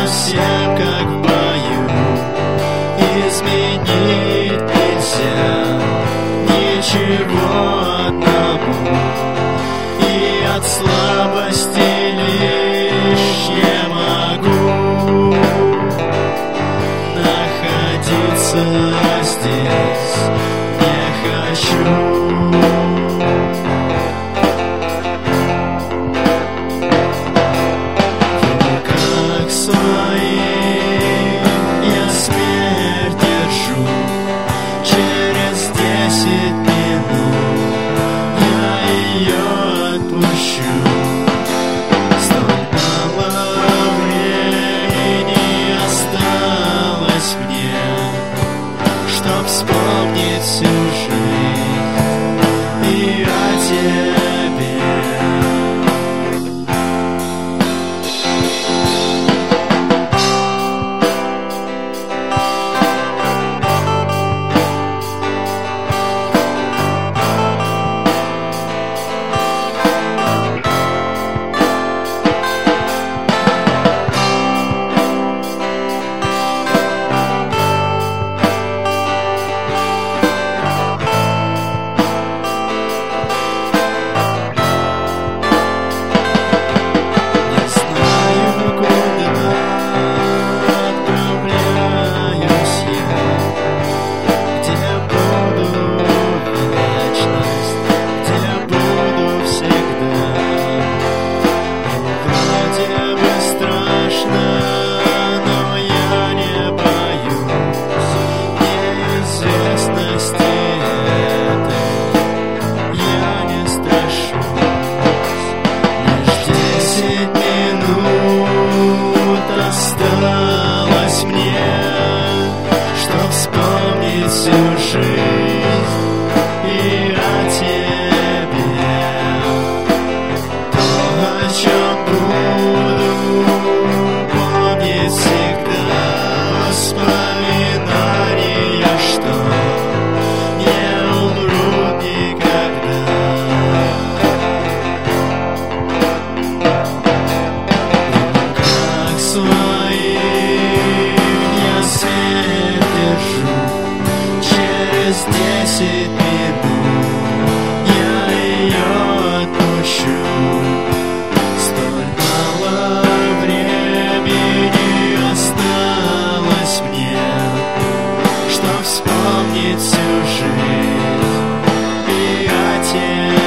совсем как в бою. Изменить нельзя ничего одному, и от слабости лишь я могу находиться здесь, не хочу. Вспомнить всю жизнь и о тебе. Осталось мне, чтоб вспомнить всю жизнь и о тебе. То, о чем буду помнить всегда, воспоминания, что не умрут никогда. Как свои свет держу, через 10 минут я ее отпущу. Столь мало времени осталось мне, чтоб вспомнить всю жизнь и о тебе.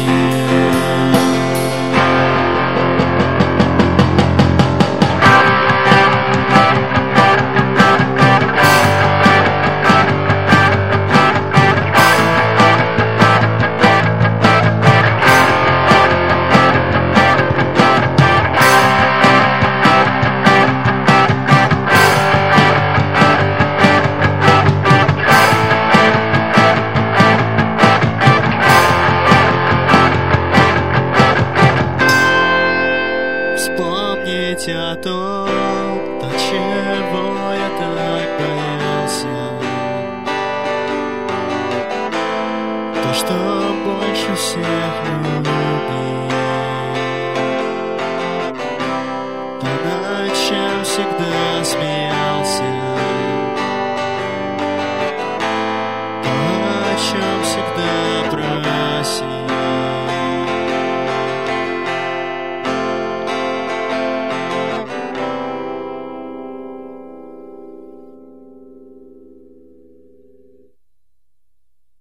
Вспомнить о том, до чего я так боялся, то, что больше всех любил, то, над чем всегда